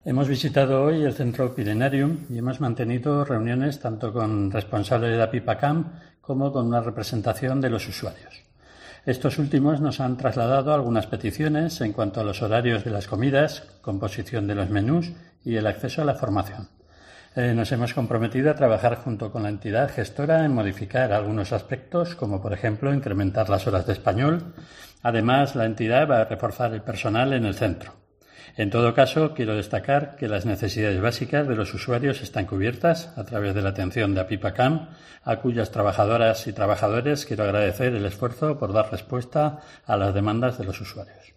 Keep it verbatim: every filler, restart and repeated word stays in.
Hemos visitado hoy el Centro Pirenarium y hemos mantenido reuniones tanto con responsables de APIPACAM como con una representación de los usuarios. Estos últimos nos han trasladado algunas peticiones en cuanto a los horarios de las comidas, composición de los menús y el acceso a la formación. Eh, nos hemos comprometido a trabajar junto con la entidad gestora en modificar algunos aspectos, como por ejemplo incrementar las horas de español. Además, la entidad va a reforzar el personal en el centro. En todo caso, quiero destacar que las necesidades básicas de los usuarios están cubiertas a través de la atención de APIPACAM, a cuyas trabajadoras y trabajadores quiero agradecer el esfuerzo por dar respuesta a las demandas de los usuarios.